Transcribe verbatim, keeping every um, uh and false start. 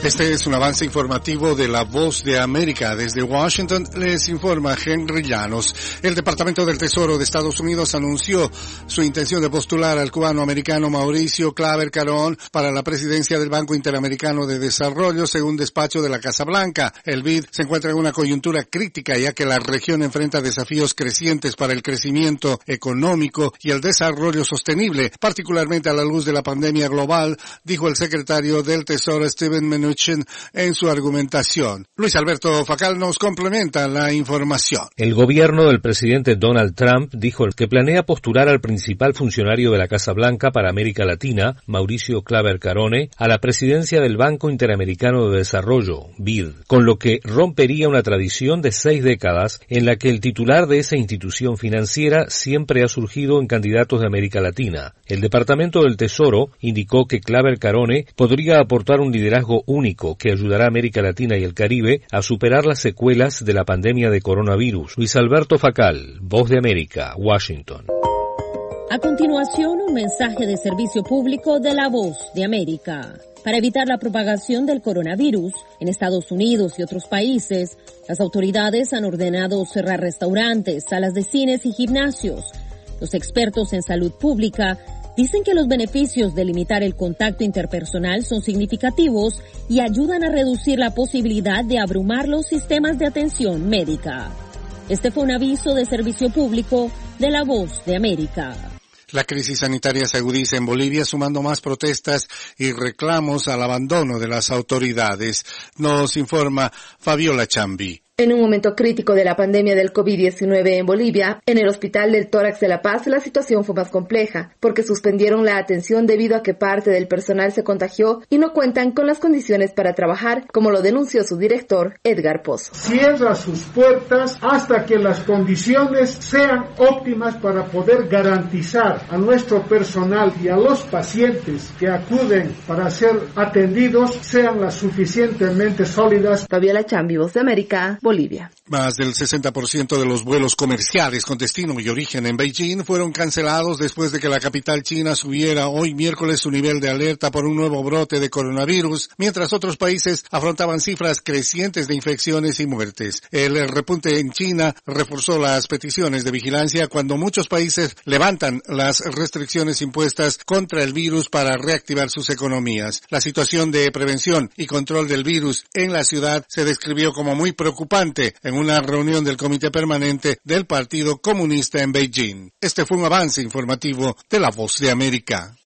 Este es un avance informativo de La Voz de América. Desde Washington les informa Henry Llanos. El Departamento del Tesoro de Estados Unidos anunció su intención de postular al cubano-americano Mauricio Claver Carón para la presidencia del Banco Interamericano de Desarrollo, según despacho de la Casa Blanca. El B I D se encuentra en una coyuntura crítica, ya que la región enfrenta desafíos crecientes para el crecimiento económico y el desarrollo sostenible, particularmente a la luz de la pandemia global, dijo el secretario del Tesoro Steven Mnuchin en su argumentación. Luis Alberto Facal nos complementa la información. El gobierno del presidente Donald Trump dijo que planea postular al principal funcionario de la Casa Blanca para América Latina, Mauricio Claver Carone, a la presidencia del Banco Interamericano de Desarrollo, B I D, con lo que rompería una tradición de seis décadas en la que el titular de esa institución financiera siempre ha surgido en candidatos de América Latina. El Departamento del Tesoro indicó que Claver Carone podría aportar un liderazgo único que ayudará a América Latina y el Caribe a superar las secuelas de la pandemia de coronavirus. Luis Alberto Facal, Voz de América, Washington. A continuación, un mensaje de servicio público de La Voz de América. Para evitar la propagación del coronavirus en Estados Unidos y otros países, las autoridades han ordenado cerrar restaurantes, salas de cines y gimnasios. Los expertos en salud pública dicen que los beneficios de limitar el contacto interpersonal son significativos y ayudan a reducir la posibilidad de abrumar los sistemas de atención médica. Este fue un aviso de servicio público de La Voz de América. La crisis sanitaria se agudiza en Bolivia, sumando más protestas y reclamos al abandono de las autoridades. Nos informa Fabiola Chambi. En un momento crítico de la pandemia del COVID diecinueve en Bolivia, en el Hospital del Tórax de La Paz la situación fue más compleja, porque suspendieron la atención debido a que parte del personal se contagió y no cuentan con las condiciones para trabajar, como lo denunció su director, Edgar Pozo. Cierra sus puertas hasta que las condiciones sean óptimas para poder garantizar a nuestro personal y a los pacientes que acuden para ser atendidos sean las suficientemente sólidas. Fabiola Chambi, Voz de América, Bolivia. Más del sesenta por ciento de los vuelos comerciales con destino y origen en Beijing fueron cancelados después de que la capital china subiera hoy miércoles su nivel de alerta por un nuevo brote de coronavirus, mientras otros países afrontaban cifras crecientes de infecciones y muertes. El repunte en China reforzó las peticiones de vigilancia cuando muchos países levantan las restricciones impuestas contra el virus para reactivar sus economías. La situación de prevención y control del virus en la ciudad se describió como muy preocupante en una reunión del Comité Permanente del Partido Comunista en Beijing. Este fue un avance informativo de La Voz de América.